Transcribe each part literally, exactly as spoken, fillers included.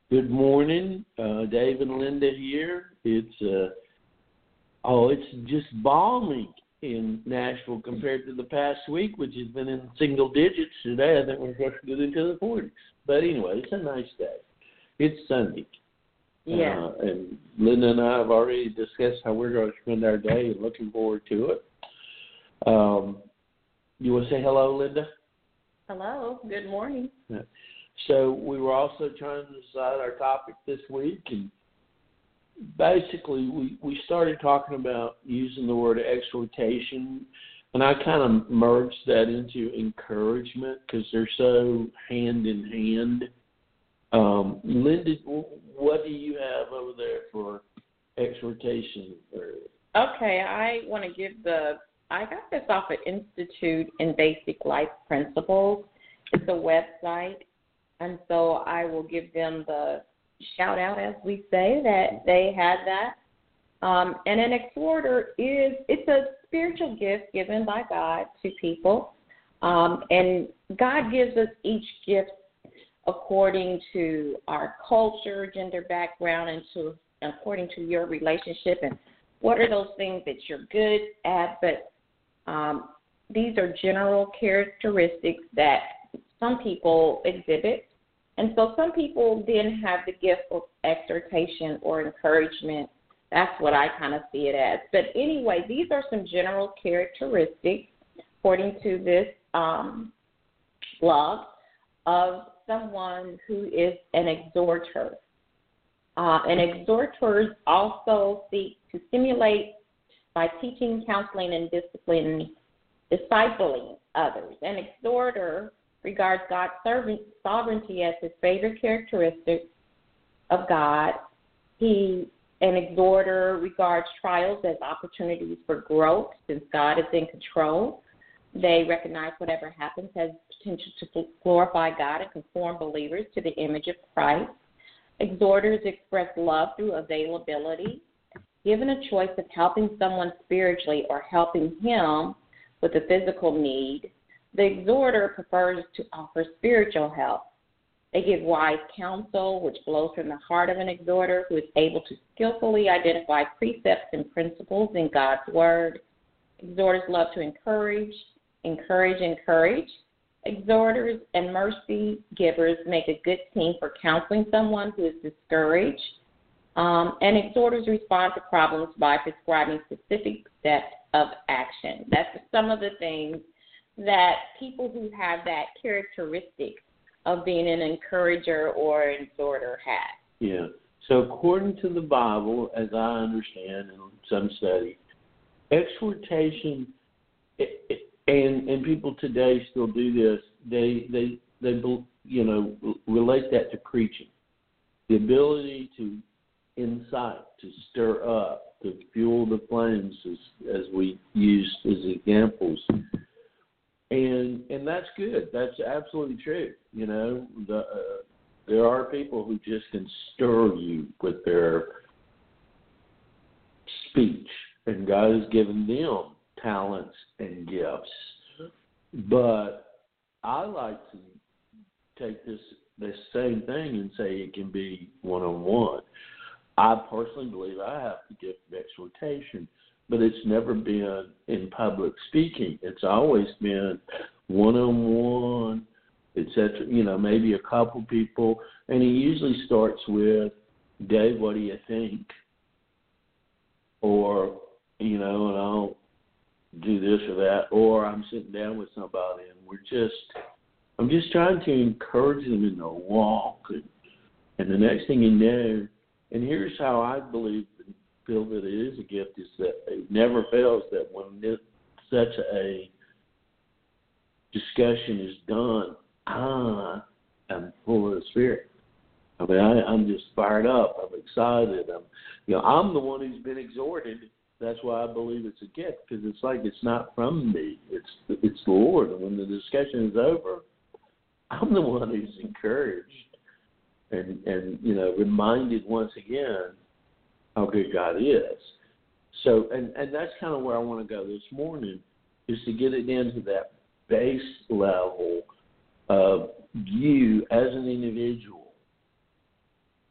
Good morning, uh, Dave and Linda here. It's uh, oh, it's just balmy in Nashville compared to the past week, which has been in single digits. Today, I think we're supposed to get into the forties. But anyway, it's a nice day. It's Sunday. Yeah. Uh, and Linda and I have already discussed how we're going to spend our day and looking forward to it. Um, you want to say hello, Linda? Hello. Good morning. Yeah. So we were also trying to decide our topic this week, and basically we, we started talking about using the word exhortation, and I kind of merged that into encouragement because they're so hand in hand. Um, Linda, what do you have over there for exhortation? Okay, I want to give the, I got this off of Institute in Basic Life Principles. It's a website. And so I will give them the shout out, as we say, that they had that. Um, and an exhorter is, it's a spiritual gift given by God to people. Um, and God gives us each gift according to our culture, gender background, and to according to your relationship and what are those things that you're good at. But um, these are general characteristics that some people exhibit. And so some people then have the gift of exhortation or encouragement. That's what I kind of see it as. But anyway, these are some general characteristics, according to this um, blog, of someone who is an exhorter. Uh, and exhorters also seek to stimulate by teaching, counseling, and disciplining, discipling others. An exhorter regards God's sovereignty as his favorite characteristic of God. He, an exhorter, regards trials as opportunities for growth since God is in control. They recognize whatever happens has potential to glorify God and conform believers to the image of Christ. Exhorters express love through availability. Given a choice of helping someone spiritually or helping him with a physical need, the exhorter prefers to offer spiritual help. They give wise counsel, which flows from the heart of an exhorter who is able to skillfully identify precepts and principles in God's word. Exhorters love to encourage, encourage, encourage. Exhorters and mercy givers make a good team for counseling someone who is discouraged. Um, and exhorters respond to problems by prescribing specific steps of action. That's some of the things that people who have that characteristic of being an encourager or an exhorter have. Yeah. So according to the Bible, as I understand in some study, exhortation, and and people today still do this, they they they you know relate that to preaching, the ability to incite, to stir up, to fuel the flames, as as we use as examples. And and that's good. That's absolutely true. You know, the, uh, there are people who just can stir you with their speech, and God has given them talents and gifts. But I like to take this this same thing and say it can be one-on-one. I personally believe I have the gift of exhortation, but it's never been in public speaking. It's always been one-on-one, et cetera, you know, maybe a couple people. And he usually starts with, Dave, what do you think? Or, you know, and I'll do this or that. Or I'm sitting down with somebody and we're just, I'm just trying to encourage them in their walk. And, and the next thing you know, and here's how I believe feel that it is a gift, is that it never fails that when this, such a discussion is done, I am full of the Spirit. I mean, I, I'm just fired up. I'm excited. I'm, you know, I'm the one who's been exhorted. That's why I believe it's a gift, because it's like it's not from me. It's it's the Lord. And when the discussion is over, I'm the one who's encouraged and, and you know, reminded once again how good God is. So, and, and that's kind of where I want to go this morning, is to get it into that base level of you as an individual.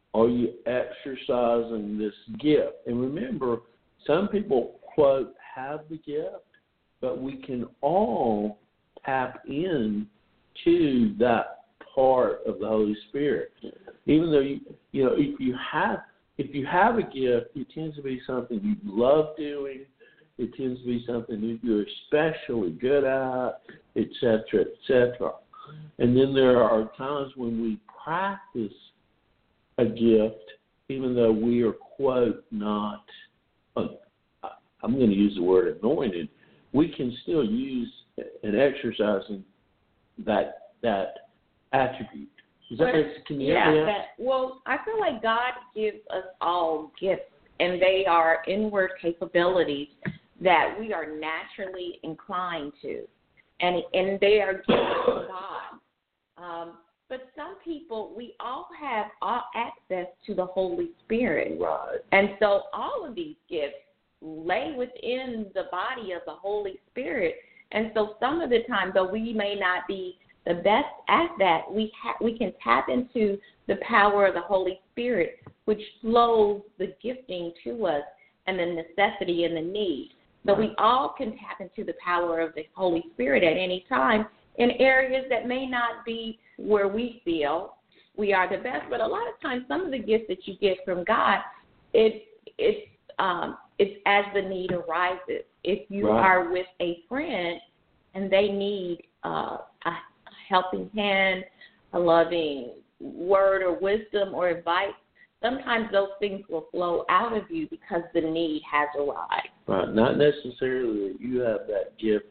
are you exercising this gift? And remember, some people, quote, have the gift, but we can all tap in to that part of the Holy Spirit. Even though, you you know, if you have if you have a gift, it tends to be something you love doing. It tends to be something that you're especially good at, et cetera, et cetera. And then there are times when we practice a gift, even though we are, quote, not, uh, I'm going to use the word anointed, we can still use and exercising that that attribute. Is that what, can you yeah, that, that, well, I feel like God gives us all gifts, and they are inward capabilities that we are naturally inclined to, and and they are gifts from God. Um, but some people, we all have all access to the Holy Spirit. Right. And so all of these gifts lay within the body of the Holy Spirit. And so some of the time, though we may not be the best at that, we ha- we can tap into the power of the Holy Spirit, which flows the gifting to us and the necessity and the need. But we all can tap into the power of the Holy Spirit at any time in areas that may not be where we feel we are the best. But a lot of times, some of the gifts that you get from God, it it's um, it's as the need arises. If you right. are with a friend and they need uh, a helping hand, a loving word or wisdom or advice, sometimes those things will flow out of you because the need has arrived. Right. Not necessarily that you have that gift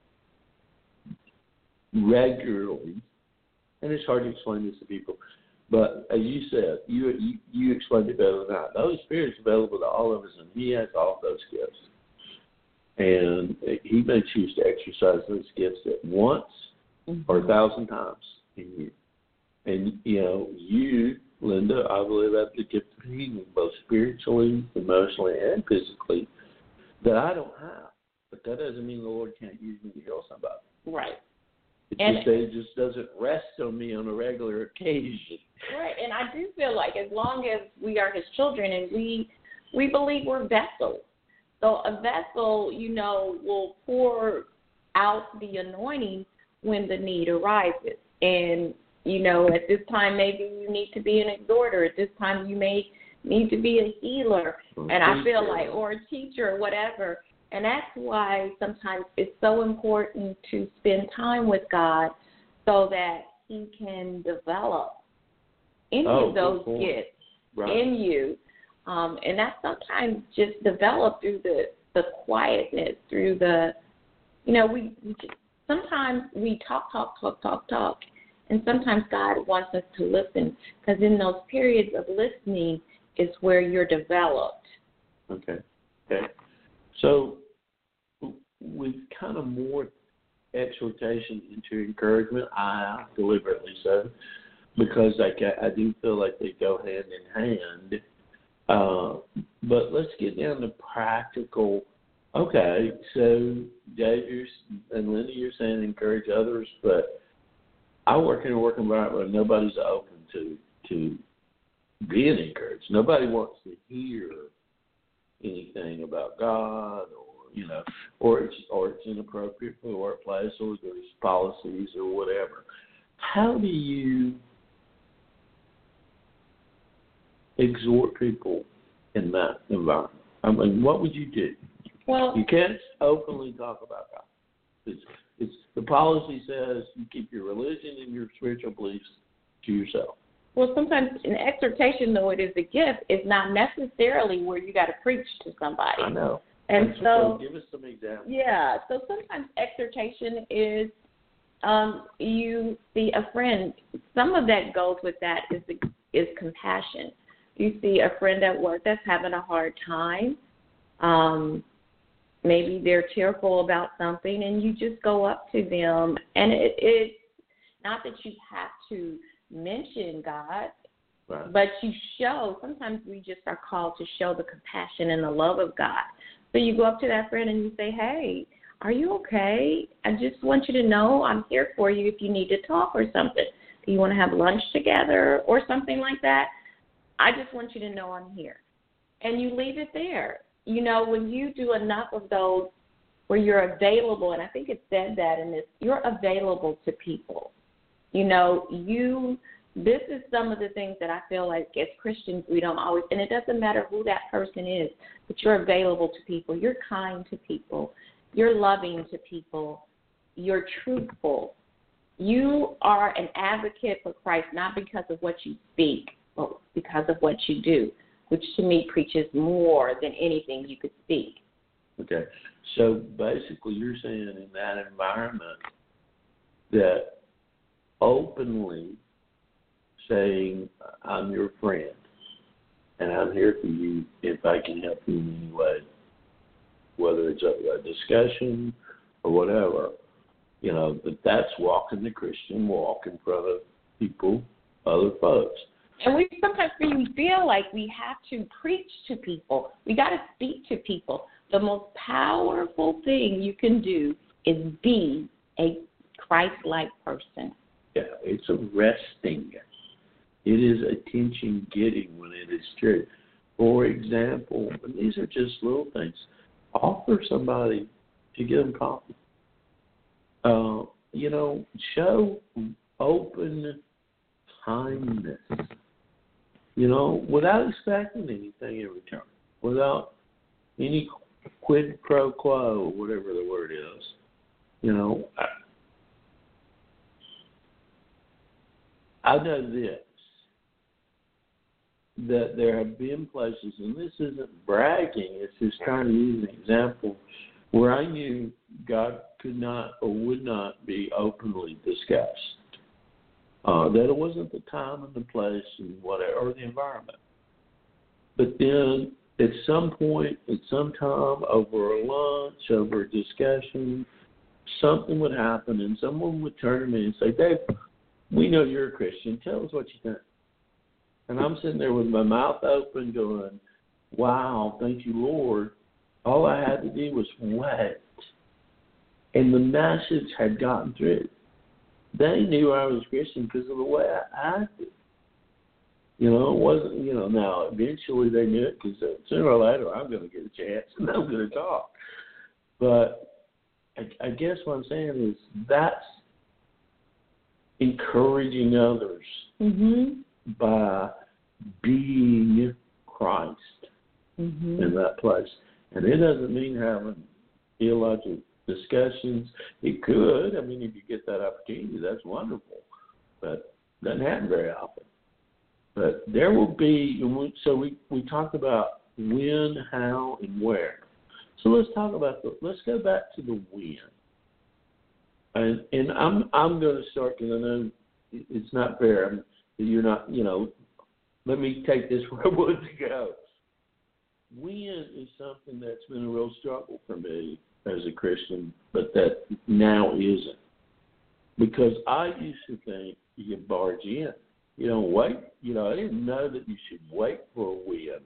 regularly, and it's hard to explain this to people, but as you said, you you, you explained it better than I. The Holy Spirit is available to all of us, and He has all of those gifts. And He may choose to exercise those gifts at once mm-hmm. or a thousand times in you. And, you know, you, Linda, I believe have the gift of healing, both spiritually, emotionally, and physically, that I don't have. But that doesn't mean the Lord can't use me to heal somebody. Right. It and just, it just doesn't rest on me on a regular occasion. Right, and I do feel like as long as we are His children and we we believe we're vessels. So a vessel, you know, will pour out the anointing when the need arises. And, you know, at this time maybe you need to be an exhorter. At this time you may need to be a healer. Or and a I feel like, or a teacher or whatever. And that's why sometimes it's so important to spend time with God so that He can develop any oh, of those cool. gifts right. in you. Um, and that's sometimes just developed through the, the quietness, through the, you know, we, we just, sometimes we talk, talk, talk, talk, talk. And sometimes God wants us to listen, because in those periods of listening is where you're developed. Okay. Okay. So we've kind of morphed exhortation into encouragement. I deliberately so, because I, I do feel like they go hand in hand. Uh, but let's get down to practical. Okay, so Dave and Linda, you're saying encourage others, but I work in a work environment where nobody's open to to being encouraged. Nobody wants to hear anything about God, or you know, or it's or it's inappropriate for the workplace, or there's policies or whatever. How do you exhort people in that environment? I mean, what would you do? Well, you can't openly talk about God. It's, it's the policy says you keep your religion and your spiritual beliefs to yourself. Well, sometimes an exhortation, though it is a gift, is not necessarily where you got to preach to somebody. I know. And That's so, okay. Give us some examples. Yeah. So sometimes exhortation is um, you see a friend. Some of that goes with that is the, is compassion. You see a friend at work that's having a hard time. Um, maybe they're tearful about something, and you just go up to them. And it, it's not that you have to mention God, right. but you show, sometimes we just are called to show the compassion and the love of God. So you go up to that friend and you say, hey, are you okay? I just want you to know I'm here for you if you need to talk or something. Do you want to have lunch together or something like that? I just want you to know I'm here. And you leave it there. You know, when you do enough of those where you're available, and I think it said that in this, you're available to people. You know, you, this is some of the things that I feel like as Christians we don't always, and it doesn't matter who that person is, but you're available to people. You're kind to people. You're loving to people. You're truthful. You are an advocate for Christ, not because of what you speak, but because of what you do, which to me preaches more than anything you could speak. Okay. So basically you're saying in that environment that openly saying, I'm your friend, and I'm here for you if I can help you in any way, whether it's a, a discussion or whatever, you know, that that's walking the Christian walk in front of people, other folks. And we sometimes we feel like we have to preach to people. We got to speak to people. The most powerful thing you can do is be a Christ-like person. Yeah, it's arresting. It is attention-getting when it is true. For example, and these are just little things, offer somebody to get them coffee. Uh, you know, show open kindness, you know, without expecting anything in return, without any quid pro quo, or whatever the word is. You know, I, I know this, that there have been places, and this isn't bragging, it's just trying to use an example, where I knew God could not or would not be openly discussed. Uh, that it wasn't the time and the place and whatever, or the environment. But then at some point, at some time, over a lunch, over a discussion, something would happen and someone would turn to me and say, Dave, we know you're a Christian. Tell us what you think. And I'm sitting there with my mouth open going, wow, thank you, Lord. All I had to do was wait. And the message had gotten through. They knew I was Christian because of the way I acted. You know, it wasn't, you know, now eventually they knew it because sooner or later I'm going to get a chance and I'm going to talk. But I, I guess what I'm saying is that's encouraging others mm-hmm. by being Christ mm-hmm. in that place. And it doesn't mean having theological discussions. It could. I mean, if you get that opportunity, that's wonderful. But it doesn't happen very often. But there will be, so we, we talked about when, how, and where. So let's talk about, the, let's go back to the when. And, and I'm I'm going to start, because I know it's not fair. You're not, you know, let me take this where I want to go. When is something that's been a real struggle for me as a Christian, but that now isn't. Because I used to think you could barge in. You don't wait. You know, I didn't know that you should wait for a win.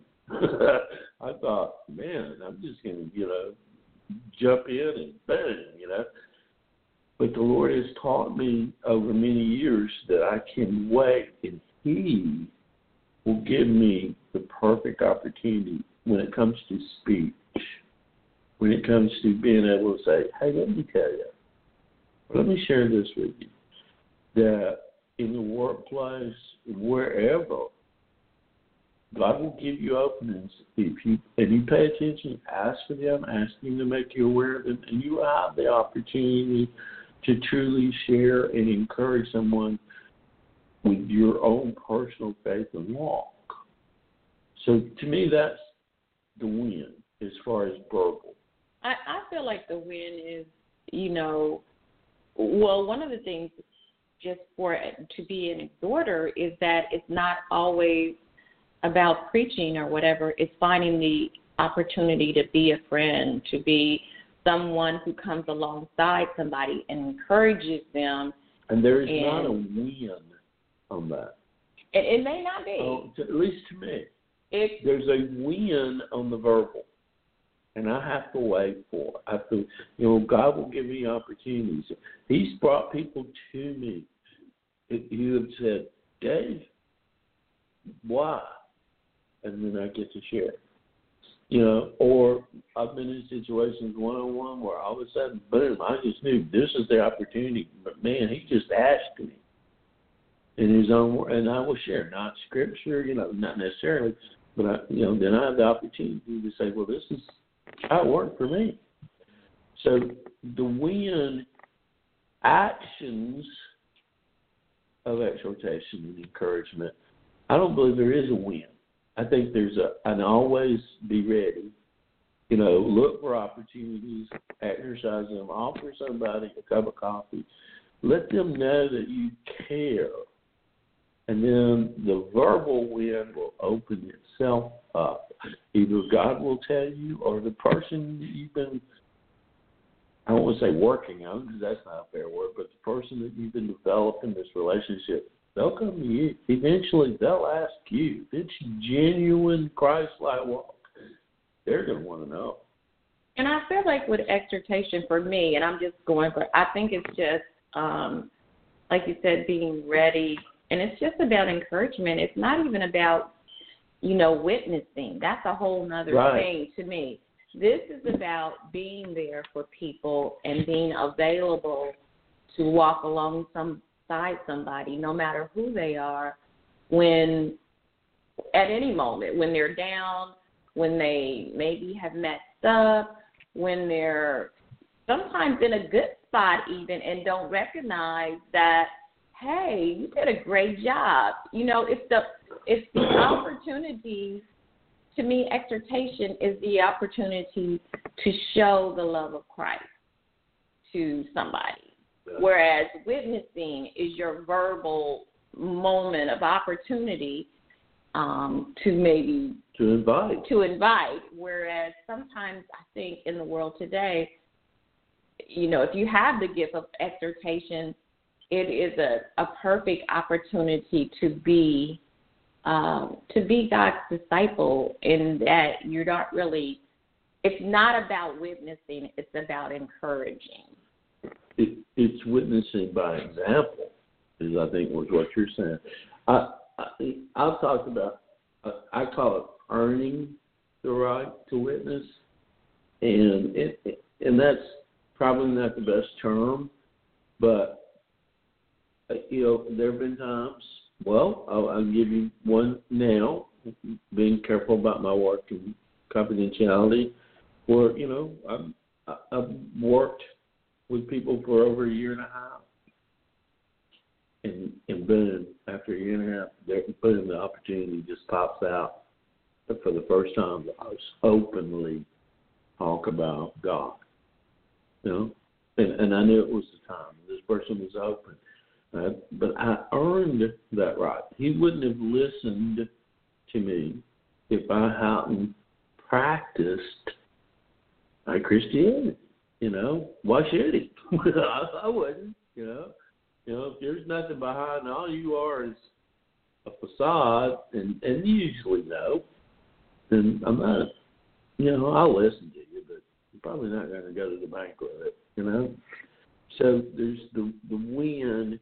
I thought, man, I'm just going to, you know, jump in and boom, you know. But the Lord has taught me over many years that I can wait, and He will give me the perfect opportunity when it comes to speech, when it comes to being able to say, hey, let me tell you, let me share this with you, that in the workplace, wherever, God will give you openings if you and you pay attention, ask for them, ask Him to make you aware of them, and you have the opportunity to truly share and encourage someone with your own personal faith and walk. So to me, that's the win as far as verbal. I, I feel like the win is, you know, well, one of the things just for to be an exhorter is that it's not always about preaching or whatever. It's finding the opportunity to be a friend, to be someone who comes alongside somebody and encourages them. And there is and, not a win on that. It, it may not be. Oh, to, at least to me. It, There's a win on the verbal. And I have to wait for it. I have to, you know, God will give me opportunities. He's brought people to me. He have said, Dave, why? and then I get to share. You know, or I've been in situations one-on-one where all of a sudden, boom, I just knew this is the opportunity. But, man, he just asked me in his own word, and I will share, not scripture, you know, not necessarily, but, I, you know, then I have the opportunity to say, well, this is how it worked for me. So the win actions of exhortation and encouragement, I don't believe there is a win. I think there's a, and always be ready. You know, look for opportunities, exercise them, offer somebody a cup of coffee. Let them know that you care. And then the verbal win will open itself up. Either God will tell you or the person that you've been, I don't want to say working on because that's not a fair word, but the person that you've been developing this relationship, they'll come to you. Eventually, they'll ask you. If it's genuine Christ-like walk, they're going to want to know. And I feel like with exhortation for me, and I'm just going for, I think it's just, um, like you said, being ready. And it's just about encouragement. It's not even about, you know, witnessing. That's a whole nother right. thing to me. This is about being there for people and being available to walk along some somebody, no matter who they are, when at any moment, when they're down, when they maybe have messed up, when they're sometimes in a good spot even and don't recognize that, hey, you did a great job. You know, it's the it's the opportunity. To me, exhortation is the opportunity to show the love of Christ to somebody. Whereas witnessing is your verbal moment of opportunity um, to maybe to invite. To invite. Whereas sometimes I think in the world today, you know, if you have the gift of exhortation, it is a, a perfect opportunity to be um, to be God's disciple. In that you're not really. It's not about witnessing. It's about encouraging. It, it's witnessing by example, is I think was what you're saying. I, I I've talked about. I call it earning the right to witness, and it, and that's probably not the best term, but you know there have been times. Well, I'll, I'll give you one now. Being careful about my work and confidentiality, where you know I've, I've worked with people for over a year and a half. And, and boom, after a year and a half, they're, boom, the opportunity just pops out. But for the first time, I was openly talk about God. You know? And, and I knew it was the time. This person was open. Uh, but I earned that right. He wouldn't have listened to me if I hadn't practiced my Christianity. You know, why should he? I, I wouldn't, you know. You know, if there's nothing behind, all you are is a facade, and, and you usually know, then I'm not, you know, I'll listen to you, but I'm probably not going to go to the bank with it, you know. So there's the, the win,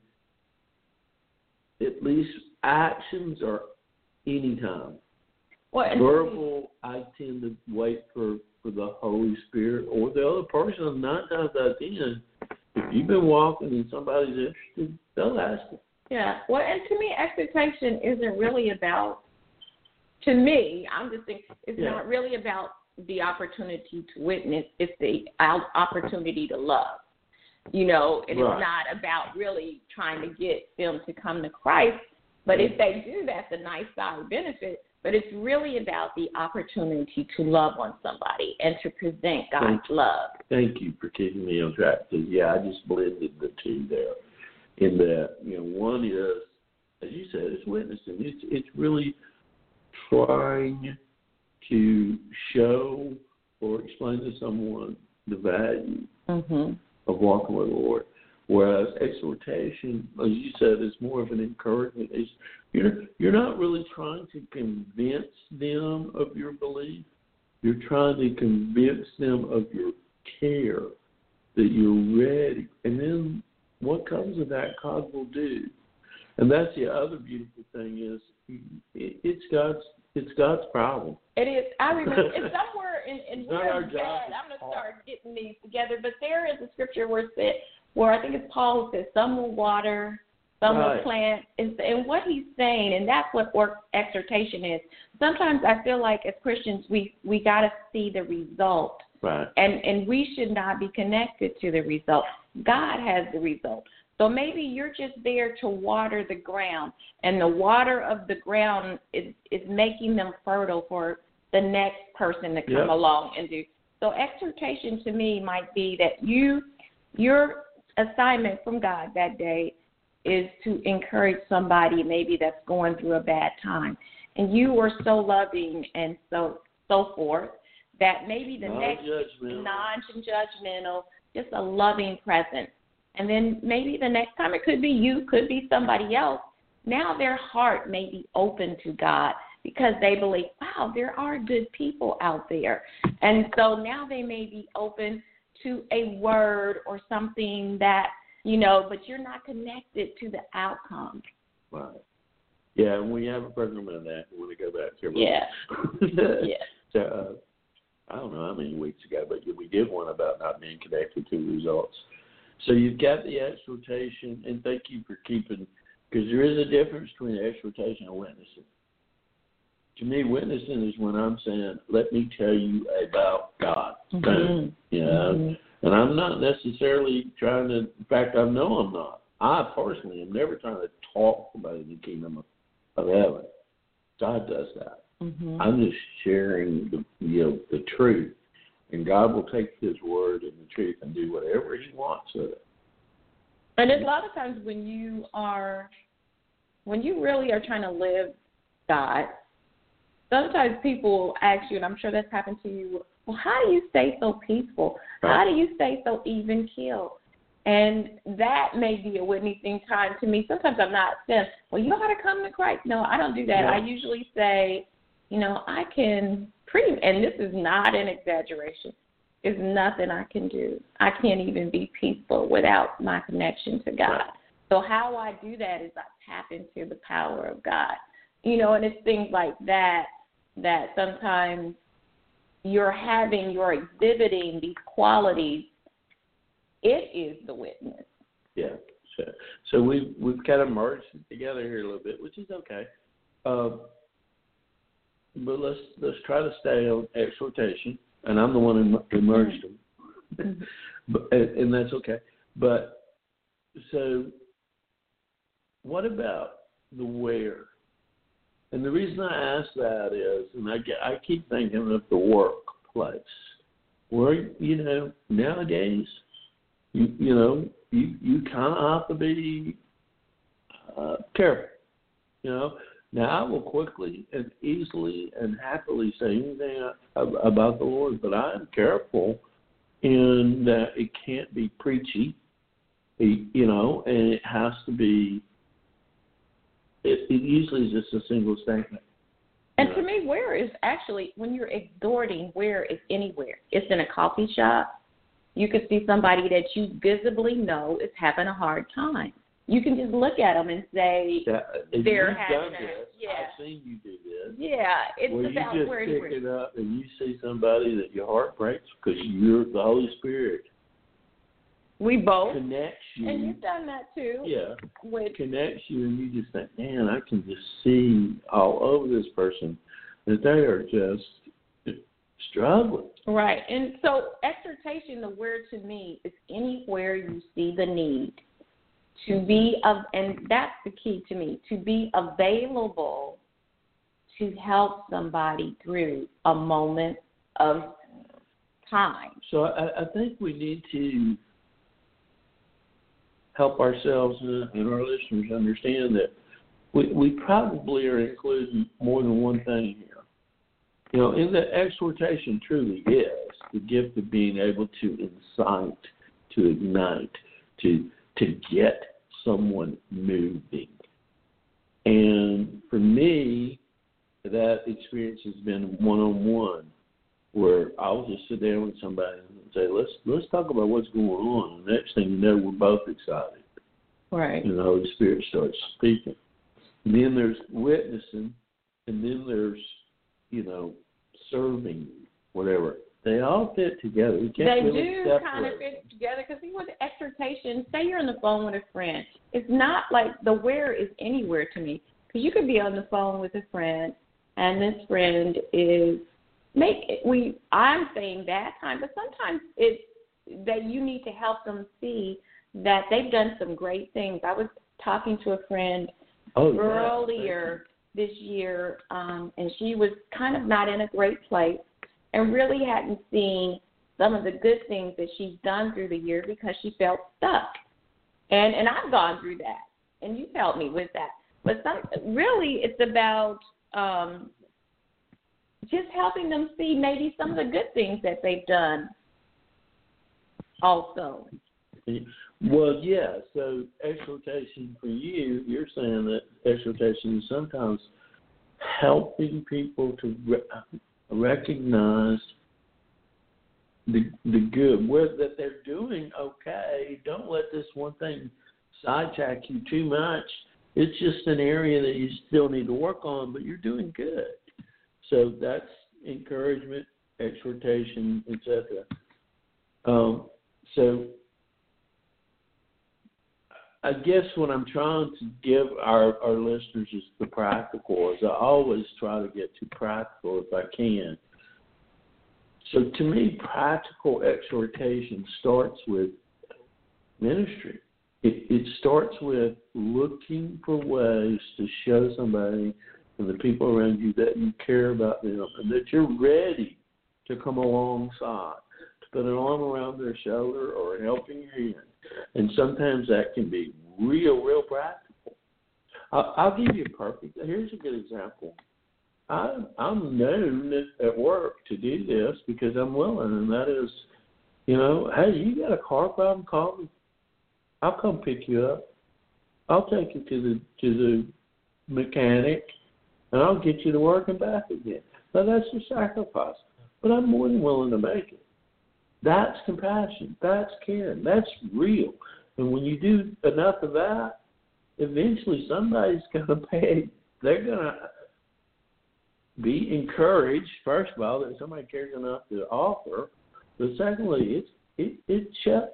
at least actions are anytime. Well, verbal, I tend to wait for, for the Holy Spirit or the other person. Nine times out of ten, if you've been walking and somebody's interested, they'll ask you. Yeah. Well, and to me, expectation isn't really about, to me, I'm just thinking, it's yeah. not really about the opportunity to witness. It's the opportunity to love. You know, and right. it's not about really trying to get them to come to Christ. But if they do, that's a nice side benefit. But it's really about the opportunity to love on somebody and to present God's thank love. Thank you for keeping me on track. So, yeah, I just blended the two there. In that, you know, one is, as you said, it's witnessing. It's it's really trying to show or explain to someone the value mm-hmm. of walking with the Lord. Whereas exhortation, as you said, is more of an encouragement. It's, you're, you're not really trying to convince them of your belief. You're trying to convince them of your care, that you're ready. And then what comes of that, God will do. And that's the other beautiful thing is it, it's God's it's God's problem. It is. I remember it's somewhere in, in It's not where our it's job. at. I'm going to start getting these together. But there is a scripture where it said, where I think it's Paul who says, some will water, some Right. will plant. And, and what he's saying, and that's what work exhortation is. Sometimes I feel like as Christians, we, we got to see the result. Right. And, and we should not be connected to the result. God has the result. So maybe you're just there to water the ground, and the water of the ground is, is making them fertile for the next person to come Yep. along and do. So exhortation to me might be that you, your assignment from God that day is to encourage somebody maybe that's going through a bad time. And you were so loving and so so forth that maybe the next Non-judgmental. non-judgmental, just a loving presence. And then maybe the next time it could be you, could be somebody else. Now their heart may be open to God because they believe, wow, there are good people out there. And so now they may be open to a word or something that, you know, but you're not connected to the outcome. Right. Yeah, and we have a program on that. We want to go back to Yeah. yeah. So, uh, I don't know how many weeks ago, but we did one about not being connected to results. So you've got the exhortation, and thank you for keeping, because there is a difference between exhortation and witnessing. To me, witnessing is when I'm saying, let me tell you about God. Mm-hmm. You know? Mm-hmm. And I'm not necessarily trying to, in fact, I know I'm not. I personally am never trying to talk about the kingdom of, of heaven. God does that. Mm-hmm. I'm just sharing the, you know, the truth. And God will take his word and the truth and do whatever he wants with it. And there's a lot of times when you are, when you really are trying to live God, sometimes people ask you, and I'm sure that's happened to you, well, how do you stay so peaceful? How do you stay so even keeled? And that may be a witnessing time to me. Sometimes I'm not saying, well, you know how to come to Christ. No, I don't do that. No. I usually say, you know, I can pretty, and this is not an exaggeration. There's nothing I can do. I can't even be peaceful without my connection to God. Right. So how I do that is I tap into the power of God. You know, and it's things like that that sometimes you're having, you're exhibiting these qualities. It is the witness. Yeah. So, so we've, we've kind of merged it together here a little bit, which is okay. Uh, but let's let's try to stay on exhortation. And I'm the one who merged them. Mm-hmm. but, and, and that's okay. But so what about the where? And the reason I ask that is, and I, get, I keep thinking of the workplace, where, you know, nowadays, you, you know, you, you kind of have to be uh, careful, you know. Now, I will quickly and easily and happily say anything about the Lord, but I am careful in that it can't be preachy, you know, and it has to be, it, it usually is just a single statement. And to me, where is actually, when you're exhorting, where is anywhere? It's in a coffee shop. You could see somebody that you visibly know is having a hard time. You can just look at them and say yeah, they're you've having done a, this. yeah. I've seen you do this. Yeah, it's where about you just where pick it up and you see somebody that your heart breaks because you're the Holy Spirit. We both. Connects you. And you've done that too. Yeah. With, connects you and you just think, man, I can just see all over this person that they are just struggling. right. And so exhortation, the word to me, is anywhere you see the need. To be, of, and that's the key to me, to be available to help somebody through a moment of time. So I, I think we need to help ourselves and, and our listeners understand that we, we probably are including more than one thing here. You know, in the exhortation truly is the gift of being able to incite, to ignite, to to get someone moving. And for me, that experience has been one-on-one, where I'll just sit down with somebody and say, let's let's talk about what's going on. And the next thing you know, we're both excited. Right. And the Holy Spirit starts speaking. And then there's witnessing, and then there's you know, serving, whatever. They all fit together. You can't They really do separate kind of fit together because see, with the exhortation, say you're on the phone with a friend. It's not like the where is anywhere to me because you could be on the phone with a friend, and this friend is make we. I'm saying that time, but sometimes it's that you need to help them see that they've done some great things. I was talking to a friend oh, earlier yeah. this year, um, and she was kind of not in a great place and really hadn't seen some of the good things that she's done through the year because she felt stuck. And and I've gone through that, and you've helped me with that. But some, really it's about um, just helping them see maybe some of the good things that they've done also. Well, yeah, so exhortation for you, you're saying that exhortation is sometimes helping people to re- recognize the the good, where that they're doing okay. Don't let this one thing sidetrack you too much. It's just an area that you still need to work on, but you're doing good. So that's encouragement, exhortation, et cetera. Um, so I guess what I'm trying to give our, our listeners is the practical, as I always try to get to practical if I can. So to me, practical exhortation starts with ministry. It, it starts with looking for ways to show somebody and the people around you that you care about them and that you're ready to come alongside, to put an arm around their shoulder or a helping hand. And sometimes that can be real, real practical. I'll, I'll give you a perfect, here's a good example. I, I'm known at work to do this because I'm willing, and that is, you know, hey, you got a car problem, call me. I'll come pick you up. I'll take you to the to the mechanic, and I'll get you to work and back again. Now, that's a sacrifice, but I'm more than willing to make it. That's compassion. That's caring. That's real. And when you do enough of that, eventually somebody's going to pay. They're going to be encouraged, first of all, that somebody cares enough to offer. But secondly, it's, it, it shows.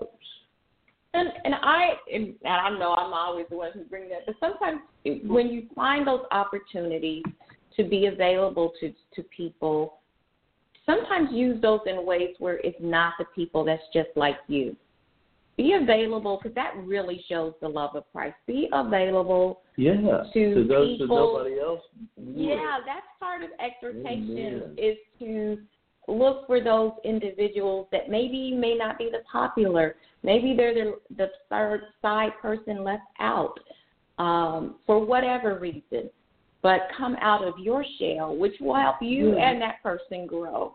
And and I and I know I'm always the one who bring that, but sometimes when you find those opportunities to be available to, to people, sometimes use those in ways where it's not the people that's just like you. Be available, because that really shows the love of Christ. Be available yeah, to, to those people. that nobody else would. Yeah, that's part of exhortation. Amen. Is to look for those individuals that maybe may not be the popular. Maybe they're the, the third side person left out um, for whatever reason. But come out of your shell, which will help you yeah. and that person grow.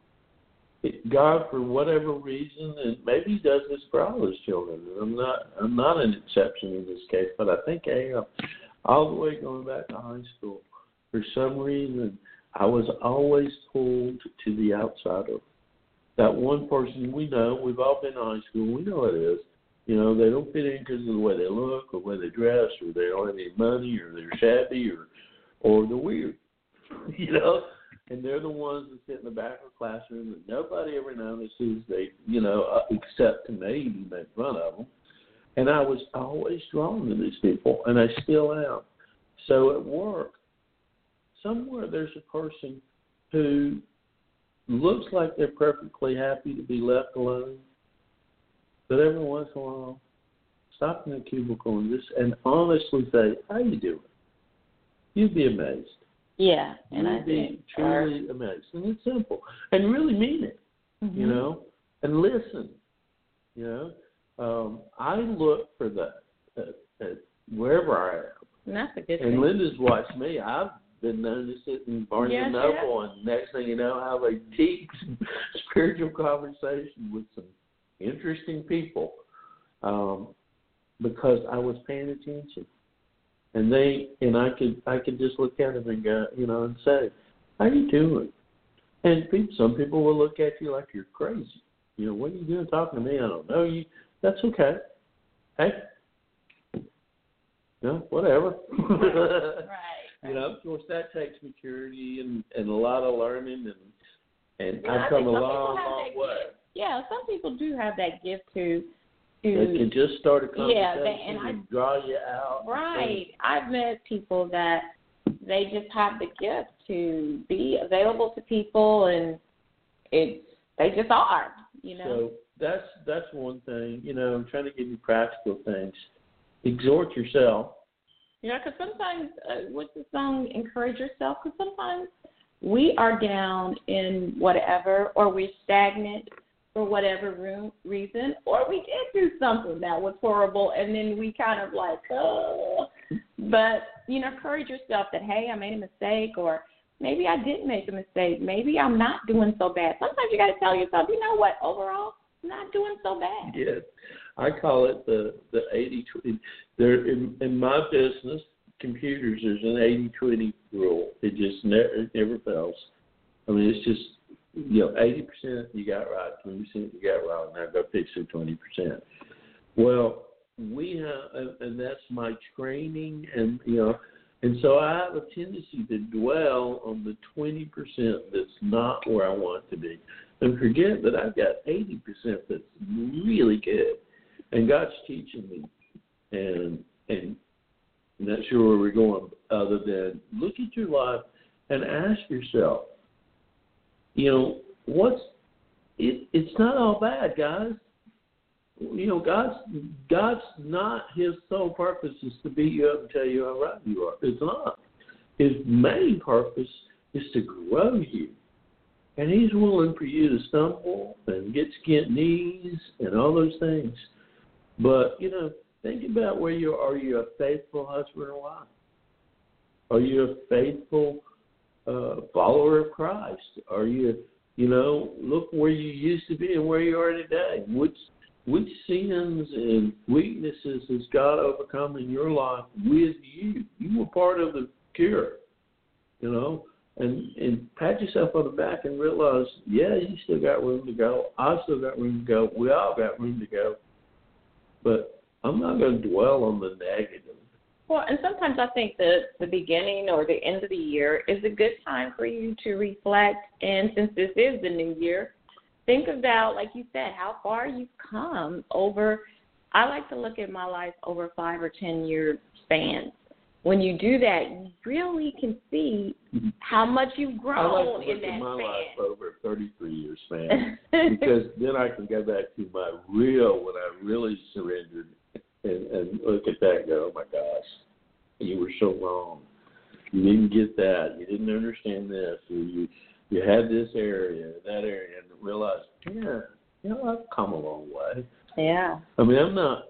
God, for whatever reason, and maybe He does this for all His children. I'm not, I'm not an exception in this case, but I think I am. All the way going back to high school, for some reason, I was always pulled to the outsider. That one person we know, we've all been in high school, we know it is. You know, they don't fit in because of the way they look or the way they dress, or they don't have any money, or they're shabby, or or they're weird. You know? And they're the ones that sit in the back of the classroom that nobody ever notices. They, you know, except to maybe make fun of them. And I was always drawn to these people, and I still am. So at work, somewhere there's a person who looks like they're perfectly happy to be left alone, but every once in a while, stop in the cubicle and just and honestly say, "How you doing?" You'd be amazed. Yeah, and You'd I be think truly uh, amazed, and it's simple, and really mean it. Mm-hmm. You know, and listen. You know, um, I look for that at, at wherever I am. And that's a good and thing. Linda's watched me. I've been known to sit in Barnes yes, and Noble, yes. and next thing you know, have a deep spiritual conversation with some interesting people um, because I was paying attention. And they and I could I could just look at them and go, you know, and say, "How you doing?" And people, some people will look at you like you're crazy. You know, what are you doing talking to me? I don't know you. That's okay. Hey, no, whatever. Right. You know, of course, that takes maturity and, and a lot of learning, and and yeah, I've come a long, long way. Gift. Yeah, some people do have that gift to to. They can just start a conversation yeah, they, and, and I, draw you out. Right. I've met people that they just have the gift to be available to people, and it's they just are. You know. So that's that's one thing. You know, I'm trying to give you practical things. Exhort yourself. Yeah, because sometimes, uh, what's the song, Encourage Yourself? Because sometimes we are down in whatever, or we're stagnant for whatever room, reason, or we did do something that was horrible, and then we kind of like, oh. But, you know, encourage yourself that, hey, I made a mistake, or maybe I didn't make a mistake. Maybe I'm not doing so bad. Sometimes you got to tell yourself, you know what, overall, I'm not doing so bad. Yes. I call it the, the eighty twenty. There, in, in my business, computers, there's an eighty twenty rule. It just never, it never fails. I mean, it's just, you know, eighty percent you got right, twenty percent you got wrong. Now go fix the twenty percent. Well, we have, and that's my training, and, you know, and so I have a tendency to dwell on the twenty percent that's not where I want to be, and forget that I've got eighty percent that's really good. And God's teaching me, and and I'm not sure where we're going other than look at your life and ask yourself, you know, what's it? It's not all bad, guys. You know, God's God's not His sole purpose is to beat you up and tell you how right you are. It's not. His main purpose is to grow you, and He's willing for you to stumble and get skint knees and all those things. But, you know, think about where you are. Are you a faithful husband or wife? Are you a faithful uh, follower of Christ? Are you, you know, look where you used to be and where you are today. Which which sins and weaknesses has God overcome in your life with you? You were part of the cure, you know. And, and pat yourself on the back and realize, yeah, you still got room to go. I still got room to go. We all got room to go. But I'm not going to dwell on the negative. Well, and sometimes I think that the beginning or the end of the year is a good time for you to reflect. And since this is the new year, think about, like you said, how far you've come over. I like to look at my life over five or ten year spans. When you do that, you really can see how much you've grown I like to in look that at my span. life over a thirty-three year span because then I can go back to my real, when I really surrendered and, and look at that and go, oh my gosh, you were so wrong. You didn't get that. You didn't understand this. You you, you had this area, that area, and realized, yeah, you know, I've come a long way. Yeah. I mean, I'm not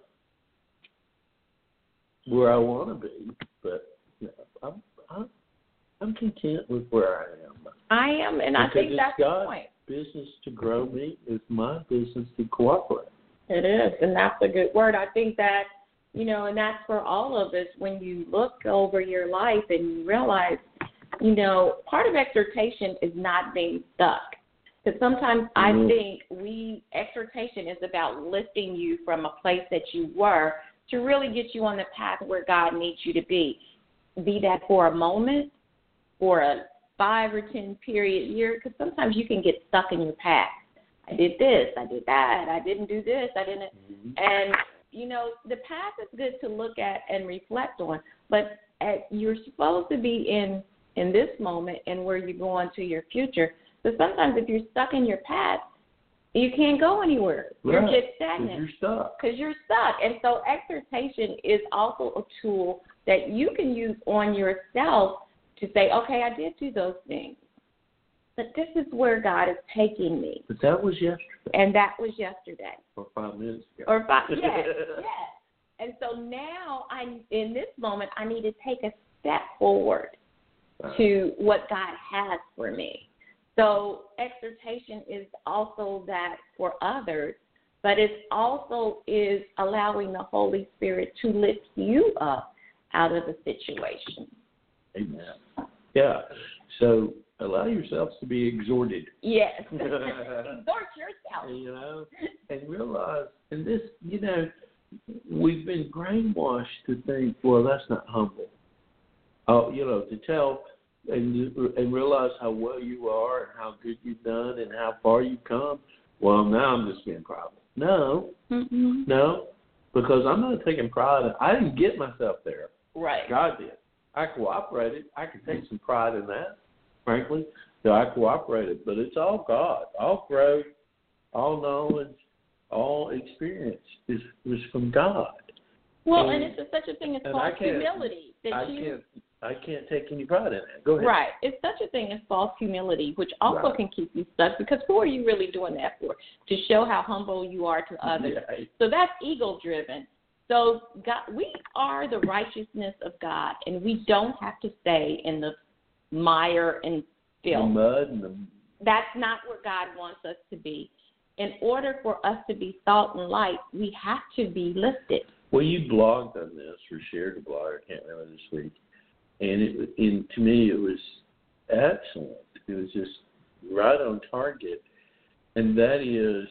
where I want to be, but you know, I'm, I'm I'm content with where I am. I am, and because I think it's that's God's the point. Business to grow me. It's my business to cooperate. It is, and that's a good word. I think that, you know, and that's for all of us when you look over your life and you realize, you know, part of exhortation is not being stuck. Because sometimes mm-hmm. I think we, exhortation is about lifting you from a place that you were to really get you on the path where God needs you to be. Be that for a moment, for a five or ten period year, because sometimes you can get stuck in your past. I did this, I did that, I didn't do this, I didn't. Mm-hmm. And, you know, the past is good to look at and reflect on, but at, you're supposed to be in, in this moment and where you're going to your future. So sometimes if you're stuck in your past, you can't go anywhere. Right. You get stagnant. Because you're stuck. Because you're stuck. And so exhortation is also a tool that you can use on yourself to say, okay, I did do those things, but this is where God is taking me. But that was yesterday. And that was yesterday. Or five minutes ago. Or five, yes, yes. And so now, I, in this moment, I need to take a step forward right. to what God has for me. So exhortation is also that for others, but it also is allowing the Holy Spirit to lift you up out of a situation. Amen. Yeah. So allow yourselves to be exhorted. Yes. Exhort yourself. You know, and realize, and this, you know, we've been brainwashed to think, well, that's not humble. Oh, you know, to tell and and realize how well you are and how good you've done and how far you've come. Well, now I'm just being proud. No, Mm-mm. no, because I'm not taking pride in. I didn't get myself there. Right. God did. I cooperated. I can take some pride in that, frankly. So I cooperated, but it's all God. All growth, all knowledge, all experience is is from God. Well, and, and it's a, such a thing as and false I can't, humility that I you. Can't, I can't take any pride in that. Go ahead. Right. It's such a thing as false humility, which also Right. can keep you stuck, because who are you really doing that for? To show how humble you are to others. Yeah. So that's ego-driven. So God, we are the righteousness of God, and we don't have to stay in the mire and The filth. mud and the. That's not where God wants us to be. In order for us to be salt and light, we have to be lifted. Well, you blogged on this or shared a blog. I can't remember this week, and it and to me it was excellent. It was just right on target, and that is,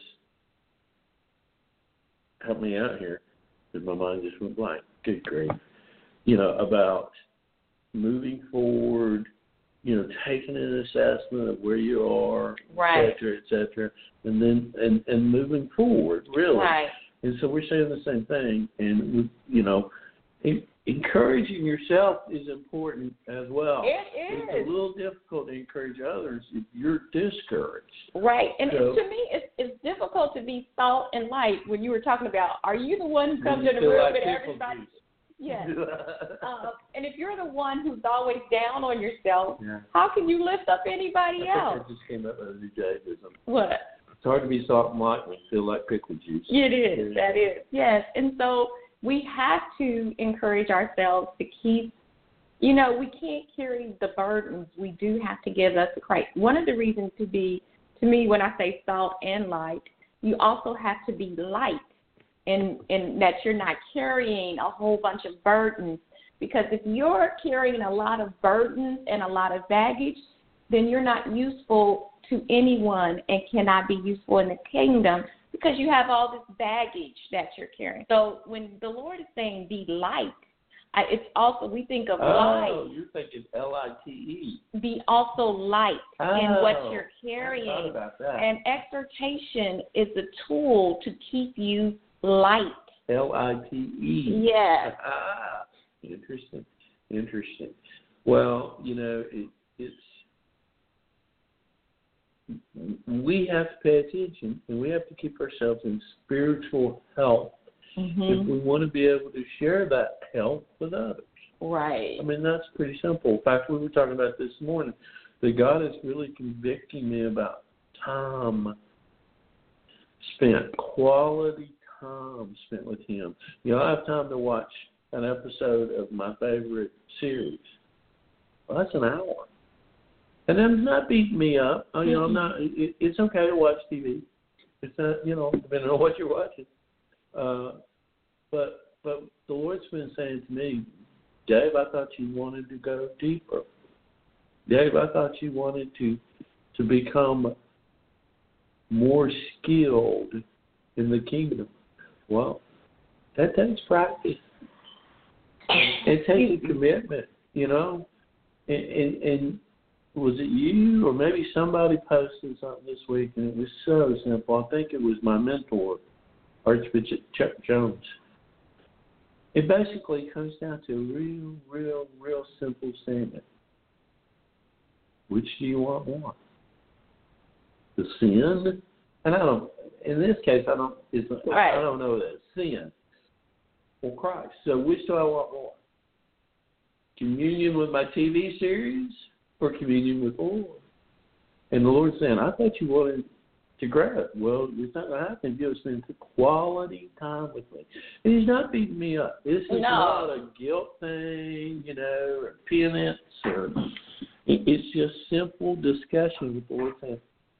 help me out here, because my mind just went blank. Good grief, you know, about moving forward. You know, taking an assessment of where you are, Right. et cetera, et cetera, and then and, and moving forward, really. Right. And so we're saying the same thing, and you know, en- encouraging yourself is important as well. It It's is. a little difficult to encourage others if you're discouraged. Right. And So- to me, it's, it's difficult to be salt and light when you were talking about, are you the one who comes You in the feel room like and pickle everybody? juice. Yes. Uh, and if you're the one who's always down on yourself, Yeah. how can you lift up anybody I else? think I just came up with a new Davism. What? It's hard to be salt and light when you feel like pickle juice. It is. That is. Yes. And so we have to encourage ourselves to keep, you know, we can't carry the burdens. We do have to give us to Christ. One of the reasons to be, to me, when I say salt and light, you also have to be light. And, and that you're not carrying a whole bunch of burdens. Because if you're carrying a lot of burdens and a lot of baggage, then you're not useful to anyone and cannot be useful in the kingdom because you have all this baggage that you're carrying. So when the Lord is saying be light, I, it's also, we think of Oh, light, you're thinking L I T E. be also light in what Oh, you're I carrying. thought about that. And exhortation is a tool to keep you light. L I T E. Yes. Ah, interesting. Interesting. Well, you know, it, it's we have to pay attention, and we have to keep ourselves in spiritual health Mm-hmm. if we want to be able to share that health with others. Right. I mean, that's pretty simple. In fact, we were talking about this morning that God is really convicting me about time spent, quality time spent with Him. You know, I have time to watch an episode of my favorite series. Well, that's an hour. And I'm not beating me up. I, you know, I'm not. It, it's okay to watch T V. It's not, you know, depending on what you're watching. Uh, but but the Lord's been saying to me, Dave, I thought you wanted to go deeper. Dave, I thought you wanted to to become more skilled in the kingdom. Well, that takes practice. It takes a commitment, you know. And, and, and was it you or maybe somebody posted something this week, and it was so simple. I think it was my mentor, Archbishop Chuck Jones. It basically comes down to a real, real, real simple statement. Which do you want more? The sin? And I don't, in this case, I don't, it's, Right. I don't know that sin or Christ. So which do I want more? Communion with my T V series or communion with the Lord? And the Lord's saying, I thought you wanted to grow. Well, it's not going to happen. You'll spend quality time with me. And He's not beating me up. This is No. not a guilt thing, you know, or penance, or it, it's just simple discussion with the Lord saying,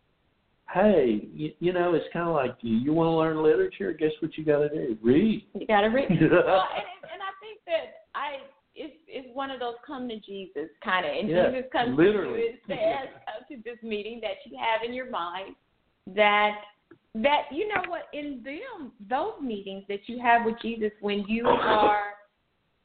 hey, you, you know, it's kind of like you, you want to learn literature, guess what you got to do? Read. You got to read. Well, and, and I think that I it's, it's one of those come to Jesus kind of, and Yeah, Jesus comes literally. to you and says, come to this meeting that you have in your mind, that, that you know what, in them, those meetings that you have with Jesus when you are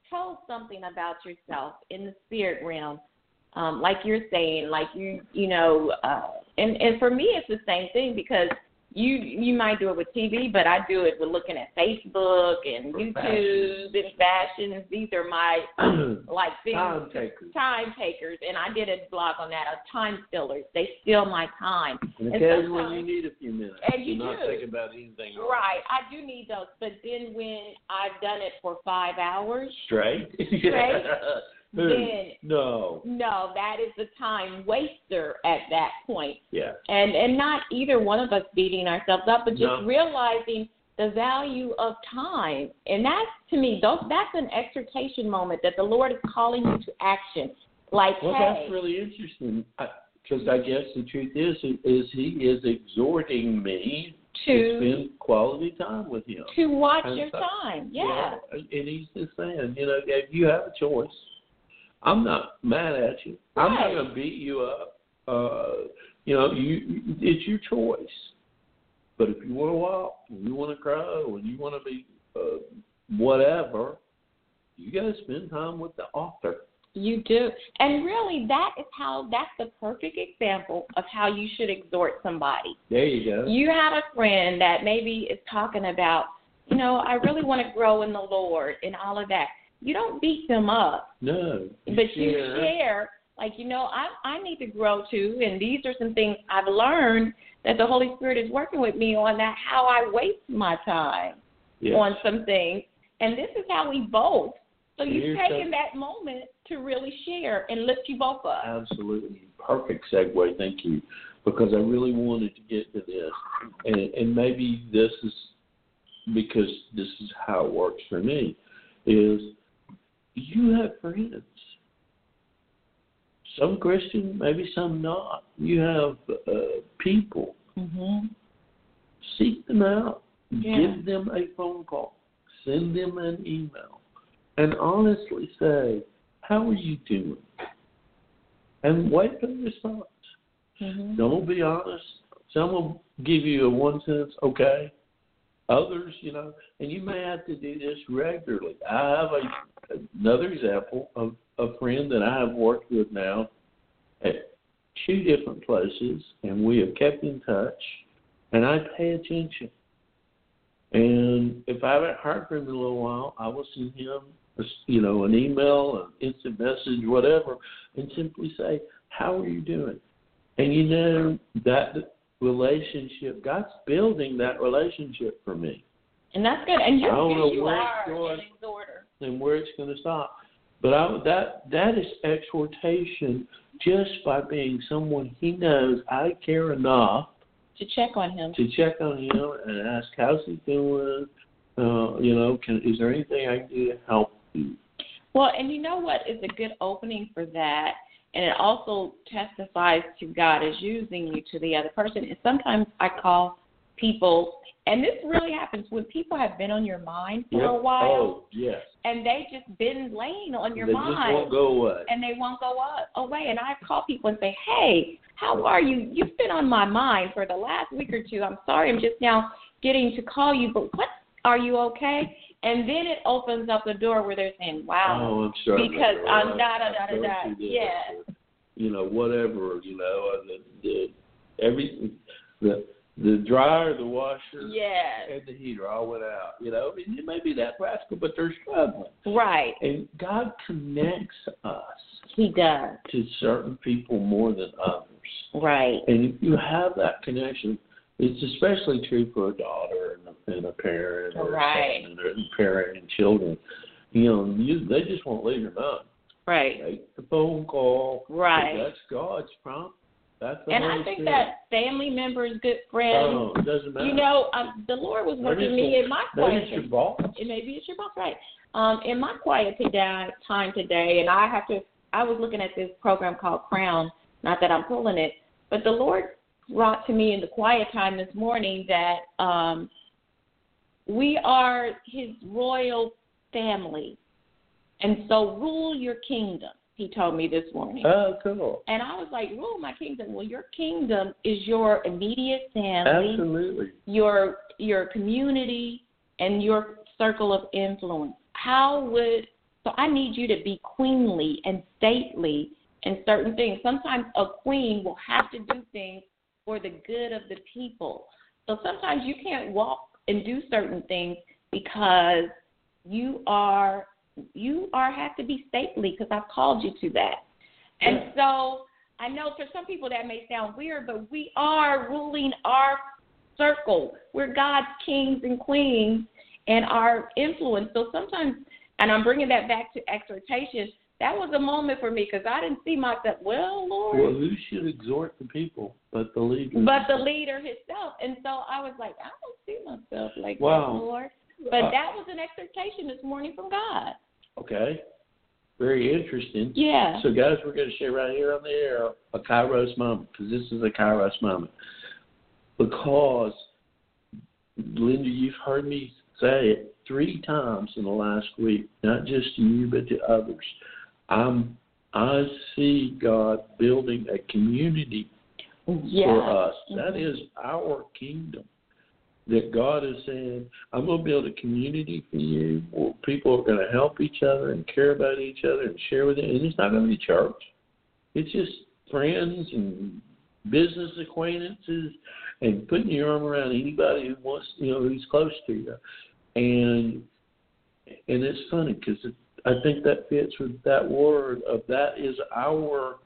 tell something about yourself in the spirit realm, um, like you're saying, like you, you know, uh, and, and for me, it's the same thing because you you might do it with T V, but I do it with looking at Facebook and For YouTube fashion. and fashions. These are my like things, Time takers. time takers, and I did a blog on that. Of time stealers, they steal my time. And And occasionally you sometimes- need a few minutes. And you You're not do. thinking about anything else. Right, I do need those, but then when I've done it for five hours, Straight? Straight? Who? then No. no, that is the time waster at that point. Yeah. And and not either one of us beating ourselves up, but just No. realizing the value of time. And that's, to me, those, that's an exhortation moment that the Lord is calling you to action. Like, Well, hey. that's really interesting because I, I guess the truth is, is he is exhorting me to, to spend quality time with him. to watch And your so- time. Yeah. And he's just saying, you know, if you have a choice, I'm not mad at you. I'm not Right. going to beat you up. Uh, you know, you it's your choice. But if you want to walk, and you want to grow, and you want to be uh, whatever, you got to spend time with the author. You do. And really, that is how, that's the perfect example of how you should exhort somebody. There you go. You have a friend that maybe is talking about, you know, I really want to grow in the Lord and all of that. You don't beat them up, No. but you share, like, you know, I, I need to grow too, and these are some things I've learned that the Holy Spirit is working with me on, that how I waste my time Yes. on some things. And this is how we both. So you've Here's taken that- that moment to really share and lift you both up. Absolutely. Perfect segue. Thank you. Because I really wanted to get to this. And, and maybe this is because this is how it works for me, is you have friends. Some Christian, maybe some not. You have uh, people. Mm-hmm. Seek them out. Yeah. Give them a phone call. Send them an email. And honestly say, how are you doing? And wait for the response. Mm-hmm. Some will be honest. Some will give you a one sentence, okay. Others, you know, and you may have to do this regularly. I have a, another example of a friend that I have worked with now at two different places, and we have kept in touch, and I pay attention. And if I haven't heard from him in a little while, I will send him, a, you know, an email, an instant message, whatever, and simply say, how are you doing? And you know, that relationship, God's building that relationship for me. And that's good. And you, I don't know you where are it's going. an exhorter. And where it's going to stop. But I, that that is exhortation just by being someone he knows I care enough To check on him. to check on him and ask, how's he doing? Uh, you know, can, is there anything I can do to help you? Well, and you know what is a good opening for that? And it also testifies to God is using you to the other person. And sometimes I call people, and this really happens when people have been on your mind for Yep. a while, Oh, yes. and they just been laying on your they mind. just won't go away. And they won't go up, away. And I call people and say, hey, how are you? You've been on my mind for the last week or two. I'm sorry, I'm just now getting to call you, but what, are you okay? And then it opens up the door where they're saying, wow, oh, I'm sorry. because Mister I'm Ross. da da da I've da da. gone through this. Yeah. You know, whatever, you know, uh, the, the, every, the, the dryer, the washer, Yeah. and the heater all went out. You know, I mean, it may be that practical, but they're struggling. Right. And God connects us He does. to certain people more than others. Right. And if you have that connection, it's especially true for a daughter and a, and a parent or Right. a son and a parent and children. You know, you, they just won't leave them alone. Right. Make the phone call. Right. That's God's prompt. That's the And Holy I think Spirit. that family members, good friends, Oh, it doesn't matter. you know, um, the Lord was Maybe working it's me your- in my maybe quiet it's your boss. and maybe it's your boss, right? Um, in my quiet today, time today, and I have to. I was looking at this program called Crown. Not that I'm pulling it, but the Lord brought to me in the quiet time this morning that um, we are His royal family, and so rule your kingdom. He told me this morning. Oh, cool. And I was like, rule my kingdom. Well, your kingdom is your immediate family, Absolutely. your your community, and your circle of influence. How would So I need you to be queenly and stately in certain things. Sometimes a queen will have to do things for the good of the people. So sometimes you can't walk and do certain things because you are you are have to be stately because I've called you to that. And yeah. so I know for some people that may sound weird, but we are ruling our circle. We're God's kings and queens and our influence. So sometimes, and I'm bringing that back to exhortation, that was a moment for me because I didn't see myself, well, Lord. Well, who should exhort the people but the leader? But the leader himself. And so I was like, I don't see myself like wow. that, Lord. But uh, that was an exhortation this morning from God. Okay. Very interesting. Yeah. So, guys, we're going to share right here on the air a Kairos moment because this is a Kairos moment. Because, Linda, you've heard me say it three times in the last week, not just to you but to others. I'm, I see God building a community yeah. for us. Mm-hmm. That is our kingdom. That God is saying, I'm going to build a community for you where people are going to help each other and care about each other and share with it. And it's not going to be church. It's just friends and business acquaintances and putting your arm around anybody who wants, you know, who's close to you. And and it's funny because it, I think that fits with that word of that is our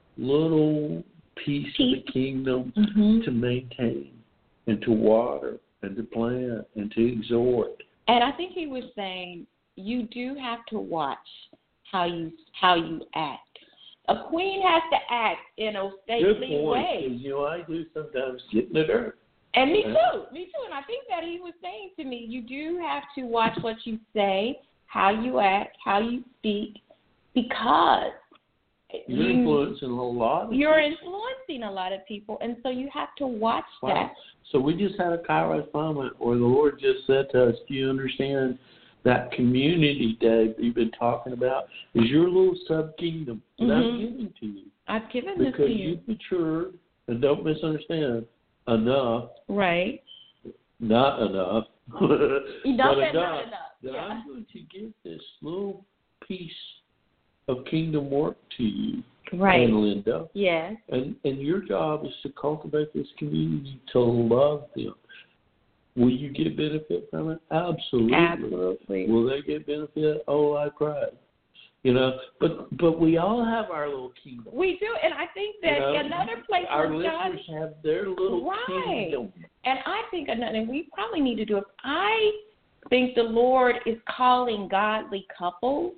little piece, piece. of the kingdom mm-hmm. to maintain and to water and to plant and to exhort. And I think he was saying you do have to watch how you how you act. A queen has to act in a stately way. You know, I do sometimes get in the dirt. And me too, me too. And I think that he was saying to me, you do have to watch what you say, how you act, how you speak, because you're you, influencing a lot of You're people. influencing a lot of people, and so you have to watch wow. that. So we just had a Kairos moment where the Lord just said to us, do you understand that community, Dave, you've been talking about is your little sub-kingdom that mm-hmm. I'm giving to you. I've given because this to you. Because you've matured, and don't misunderstand, enough. Right. Not enough. enough but and enough not enough. That yeah. I'm going to give this little piece of kingdom work to you. Right. And Linda. Yes. And and your job is to cultivate this community, to love them. Will you get benefit from it? Absolutely. Absolutely. Will they get benefit? Oh, I cried. You know, but but we all have our little kingdom. We do, and I think that you know, another place our where listeners God, have their little right. kingdom. And I think another, and we probably need to do it. I think the Lord is calling godly couples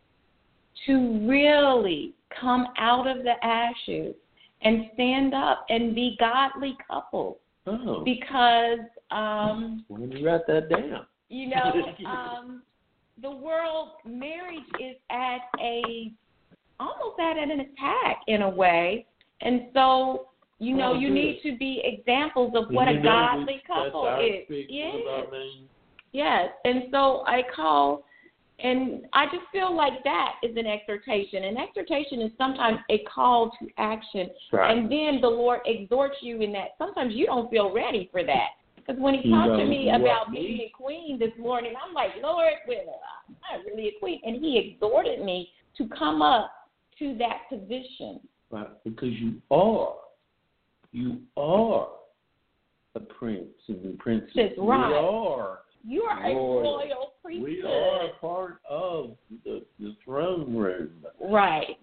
to really come out of the ashes and stand up and be godly couples. Oh. Because um, let me write that down. You know, um, the world marriage is at a almost at an attack in a way, and so you know oh, you good. need to be examples of what you a godly couple is. Yes. Yes, and so I call. And I just feel like that is an exhortation. An exhortation is sometimes a call to action. Right. And then the Lord exhorts you in that. Sometimes you don't feel ready for that. Because when he talked to me about being a queen this morning, I'm like, Lord, well, I'm not really a queen. And he exhorted me to come up to that position. Right, because you are. You are a prince and a princess. That's right. You are. You are a royal, royal priesthood. We are a part of the, the throne room. Right.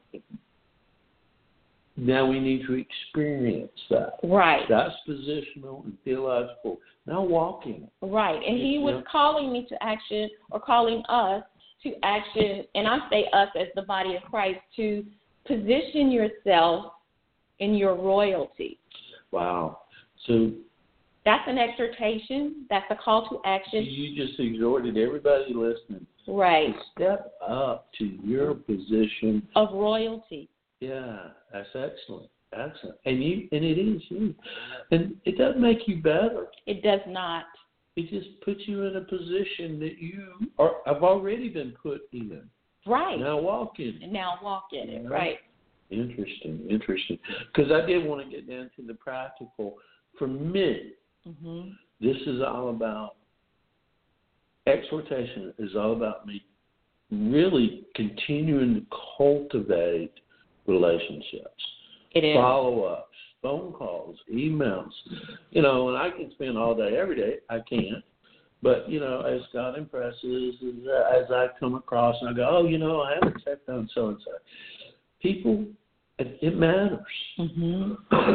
Now we need to experience that. Right. That's positional and theological. Now walking. Right. And he was calling me to action, or calling us to action, and I say us as the body of Christ, to position yourself in your royalty. Wow. So that's an exhortation. That's a call to action. You just exhorted everybody listening. Right. To step up to your position of royalty. Yeah, that's excellent. Excellent. And you and it is you. And it doesn't make you better. It does not. It just puts you in a position that you are have already been put in. Right. Now walk in it. Now walk in it. Right. Interesting. Interesting. Because I did want to get down to the practical. For me, mm-hmm. this is all about, exhortation is all about me really continuing to cultivate relationships, It is. follow-ups, phone calls, emails. You know, and I can spend all day, every day. I can't. But, you know, as God impresses, as, as I come across and I go, oh, you know, I haven't checked on so-and-so. People, it, it matters. Mm-hmm.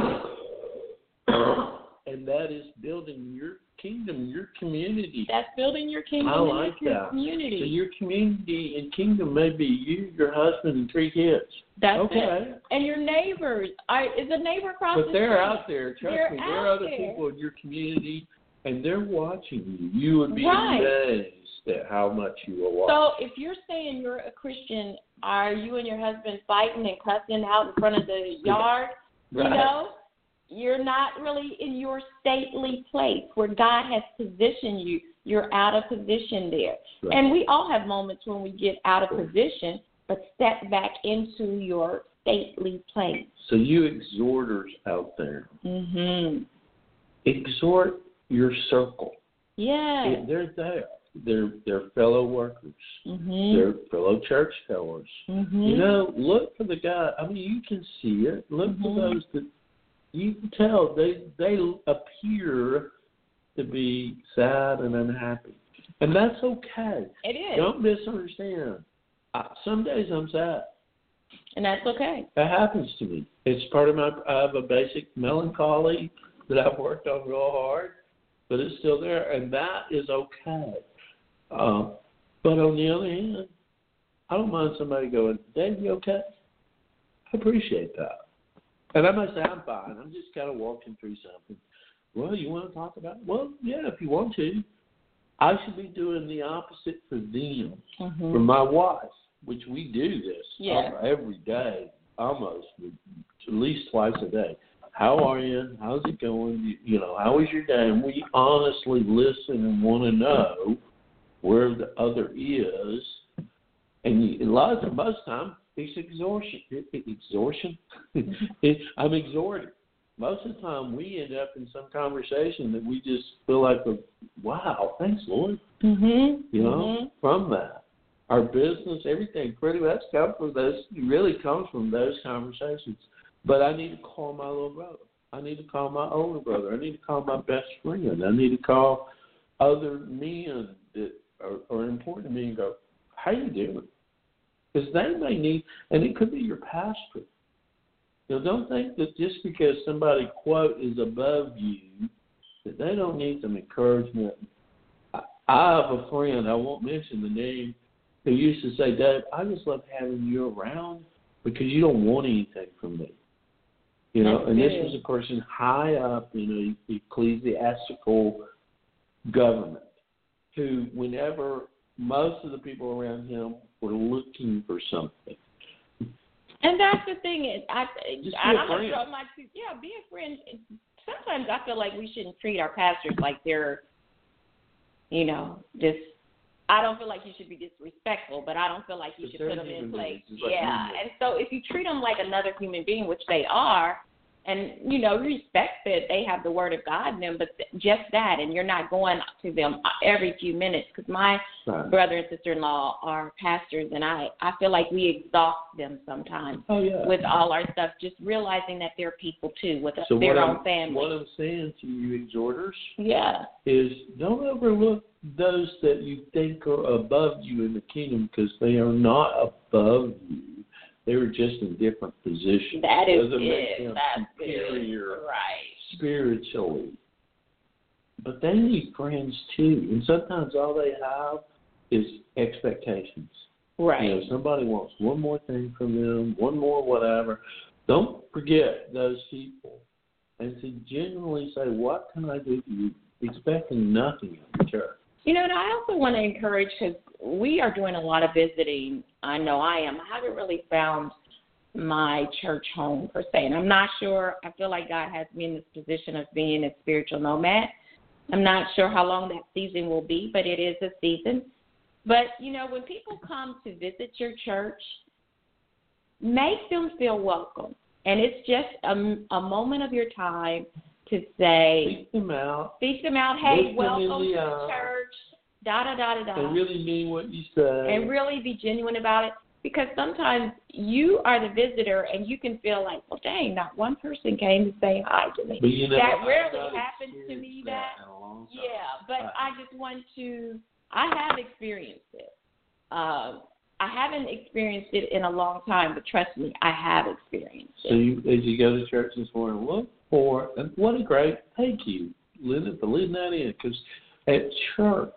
And that is building your kingdom, your community. That's building your kingdom I like and your that. community. So your community and kingdom may be you, your husband, and three kids. That's okay. it. And your neighbors. I, is a neighbor across But the they're street? out there. Trust they're me, out there are other there. people in your community, and they're watching you. You would be right. amazed at how much you are watching. So if you're saying you're a Christian, are you and your husband fighting and cussing out in front of the yard? Right. You know? You're not really in your stately place where God has positioned you. You're out of position there. Right. And we all have moments when we get out of position, but step back into your stately place. So you exhorters out there, Mm-hmm. exhort your circle. Yeah. They're there. They're, they're fellow workers. Mm-hmm. They're fellow churchgoers. Mm-hmm. You know, look for the guy. I mean, you can see it. Look Mm-hmm. for those that you can tell they they appear to be sad and unhappy, and that's okay. It is. Don't misunderstand. I, some days I'm sad. And that's okay. That happens to me. It's part of my. I have a basic melancholy that I've worked on real hard, but it's still there, and that is okay. Uh, but on the other hand, I don't mind somebody going, "Dave, you okay?" I appreciate that. And I must say, I'm fine. I'm just kind of walking through something. Well, you want to talk about it? Well, yeah, if you want to. I should be doing the opposite for them, Mm-hmm. for my wife, which we do this Yeah. every day, almost, at least twice a day. How are you? How's it going? You, you know, how was your day? And we honestly listen and want to know where the other is. And you, a lot of the most time, it's exhaustion. Exhaustion? it, I'm exhorted. Most of the time, we end up in some conversation that we just feel like, wow, thanks, Lord. Mm-hmm. You know, Mm-hmm. from that. Our business, everything pretty much comes from those, really comes from those conversations. But I need to call my little brother. I need to call my older brother. I need to call my best friend. I need to call other men that are, are important to me and go, how you doing? Because they may need, and it could be your pastor. You know, don't think that just because somebody, quote, is above you, that they don't need some encouragement. I, I have a friend, I won't mention the name, who used to say, Dave, I just love having you around because you don't want anything from me. You know, That's and good. this was a person high up in a ecclesiastical government who, whenever most of the people around him were looking for something. And that's the thing is, I, Just I, be a I'm gonna friend. throw my two, yeah, be a friend. Sometimes I feel like we shouldn't treat our pastors like they're, you know, just. I don't feel like you should be disrespectful, but I don't feel like you But should they're put them in human place. beings, just like Yeah, you. and so if you treat them like another human being, which they are, and, you know, respect that they have the word of God in them, but just that, and you're not going to them every few minutes, because my Right. brother and sister-in-law are pastors, and I, I feel like we exhaust them sometimes Oh, yeah. with all our stuff, just realizing that they're people, too, with so their what own I'm, family. What I'm saying to you exhorters Yeah. is don't overlook those that you think are above you in the kingdom because they are not above you. They were just in different positions. That is Doesn't make it. them That's superior good. Right. spiritually. But they need friends too. And sometimes all they have is expectations. Right. You know, somebody wants one more thing from them, one more whatever. Don't forget those people. And to genuinely say, what can I do for you? Expecting nothing in return. You know, and I also want to encourage, because we are doing a lot of visiting. I know I am. I haven't really found my church home, per se. And I'm not sure. I feel like God has me in this position of being a spiritual nomad. I'm not sure how long that season will be, but it is a season. But, you know, when people come to visit your church, make them feel welcome. And it's just a, a moment of your time to say, Seek them out. speak them out, hey, Look them in welcome the to eye. the church. da da da da da. And really mean what you say. And really be genuine about it. Because sometimes you are the visitor and you can feel like, well, dang, not one person came to say hi to me. But you know, that rarely happens to me. That, that yeah, but I, I just want to, I have experienced it. Um, I haven't experienced it in a long time, but trust me, I have experienced it. So you, as you go to church this morning, look for, and what a great, thank you, Linda, for leading that in, because at church,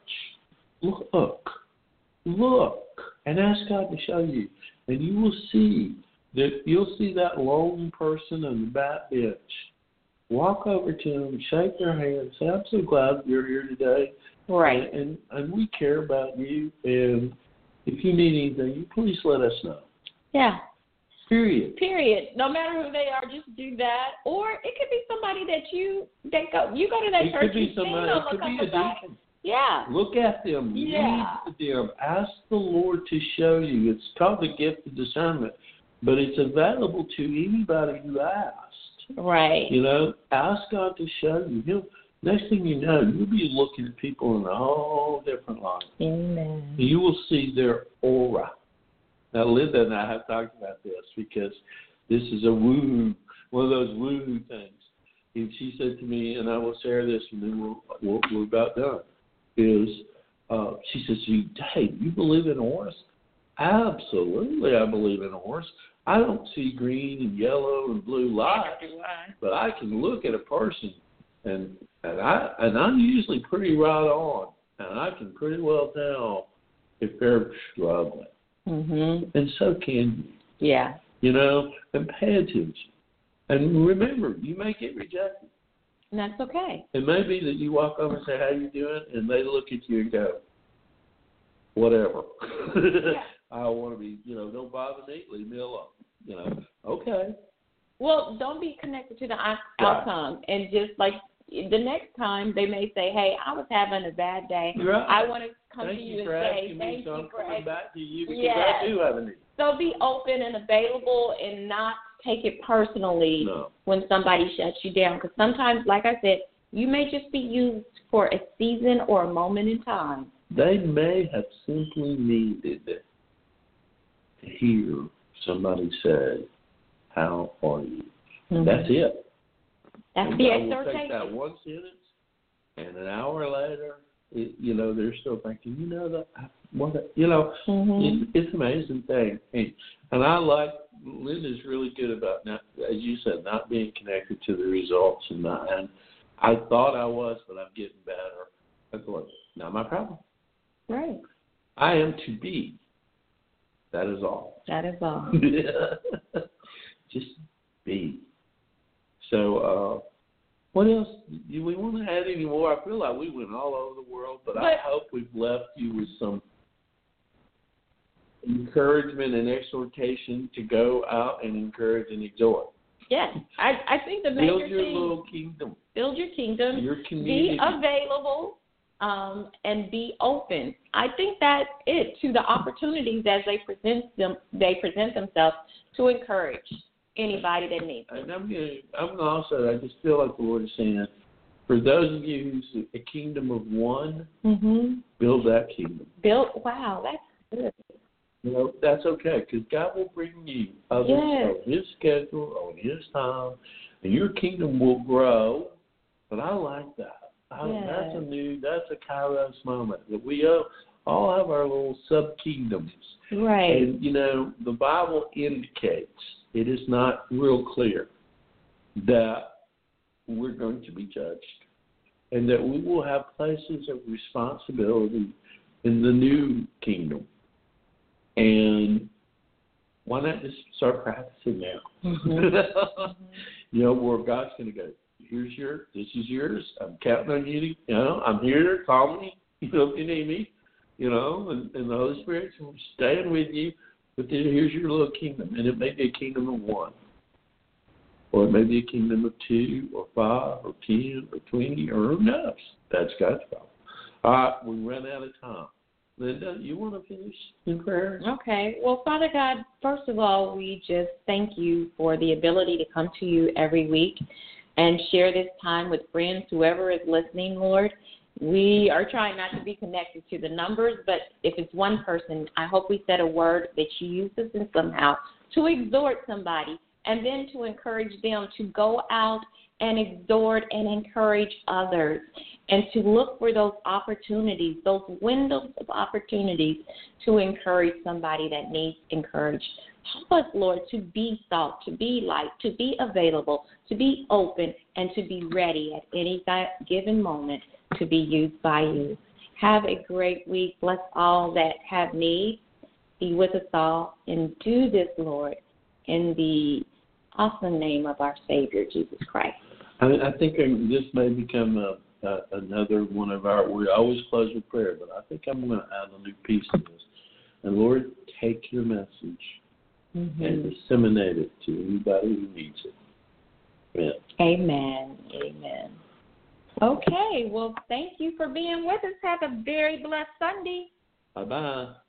look, look. And ask God to show you. And you will see that you'll see that lone person on the back bench. Walk over to them, shake their hand, say, I'm so glad you're here today. Right. And, and, and we care about you. And if you need anything, please let us know. Yeah. Period. Period. No matter who they are, just do that. Or it could be somebody that you that go you go to that it church. Could be somebody, it could be a deacon. Yeah. Look at them. Yeah. Read them. Ask the Lord to show you. It's called the gift of discernment, but it's available to anybody who asks. Right. You know, ask God to show you. He'll, next thing you know, you'll be looking at people in a whole different light. Amen. You will see their aura. Now, Linda and I have talked about this because this is a woo, one of those woo things. And she said to me, and I will share this, and then we'll, we'll, we're about done. Is uh, she says, you, hey, you believe in a horse? Absolutely, I believe in a horse. I don't see green and yellow and blue lights, but I can look at a person, and and I and I'm usually pretty right on, and I can pretty well tell if they're struggling, mm-hmm. and so can you. Yeah. You know, and pay attention, and remember, you may get rejected. And that's okay. It may be that you walk over and say, how you doing? And they look at you and go, whatever. Yeah. I want to be, you know, don't bother me. Leave me alone. You know, okay. Well, don't be connected to the outcome. Right. And just like the next time they may say, hey, I was having a bad day. Right. I want to come thank to you, you and say, thank so you, Greg. Back to you because yes. I do have a need. So be open and available and not take it personally no. when somebody shuts you down. Because sometimes, like I said, you may just be used for a season or a moment in time. They may have simply needed to hear somebody say, how are you? Mm-hmm. That's it. That's and the I will exhortation. take that one sentence, and an hour later, it, you know, they're still thinking, you know, that, what, you know, mm-hmm. it, it's an amazing thing. And, and I like, Linda's really good about, not, as you said, not being connected to the results. And, not, and I thought I was, but I'm getting better. I thought, not my problem. Right. I am to be. That is all. That is all. Just be. So, uh, what else? Do we want to add any more? I feel like we went all over the world, but, but I hope we've left you with some encouragement and exhortation to go out and encourage and exhort. Yes, I, I think the major build your thing, little kingdom. Build your kingdom. Your community. Be available, um, and be open. I think that's it to the opportunities as they present them. They present themselves to encourage anybody that needs it. And I'm going I'm to also, I just feel like the Lord is saying, for those of you who's a kingdom of one, mm-hmm. build that kingdom. Build, wow, that's good. You know, that's okay, because God will bring you others yes. on His schedule, on His time, and your kingdom will grow. But I like that. I, yes. That's a new, that's a Kairos moment, that we all, all have our little sub-kingdoms. Right. And, you know, the Bible indicates, it is not real clear, that we're going to be judged and that we will have places of responsibility in the new kingdom. And why not just start practicing now? Mm-hmm. You know, where God's going to go, here's your, this is yours. I'm counting on you to, you know, I'm here. Call me, you know, if you need me, you know, and, and the Holy Spirit's staying with you. But then here's your little kingdom, and it may be a kingdom of one, or it may be a kingdom of two, or five, or ten, or twenty, or who knows? That's God's problem. All right, we ran out of time. Linda, you want to finish in prayer? Okay. Well, Father God, first of all, we just thank you for the ability to come to you every week and share this time with friends, whoever is listening, Lord. We are trying not to be connected to the numbers, but if it's one person, I hope we said a word that you use this in somehow to exhort somebody and then to encourage them to go out and exhort and encourage others and to look for those opportunities, those windows of opportunities to encourage somebody that needs encouraged. Help us, Lord, to be salt, to be light, to be available, to be open, and to be ready at any given moment to be used by you. Have a great week. Bless all that have need. Be with us all. And do this, Lord, in the awesome name of our Savior, Jesus Christ. I, I think I'm, this may become a, a, another one of our, we always close with prayer, but I think I'm going to add a new piece to this. And Lord, take your message mm-hmm. and disseminate it to anybody who needs it. Amen. Amen. Amen. Okay, well, thank you for being with us. Have a very blessed Sunday. Bye-bye.